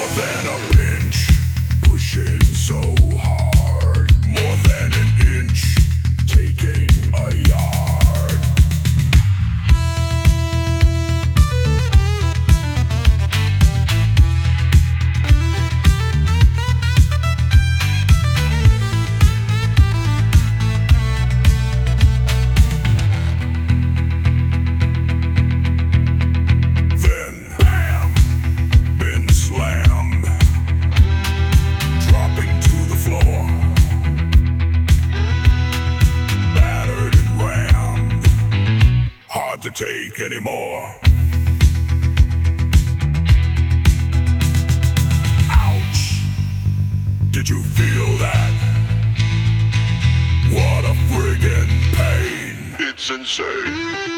than a pinch, pushing so hard. More than an inch, taking a yard. Then, bam, been slammed, dropping to the floor, battered and rammed, hard to take anymore. Ouch! Did you feel that? What a friggin' pain! It's insane.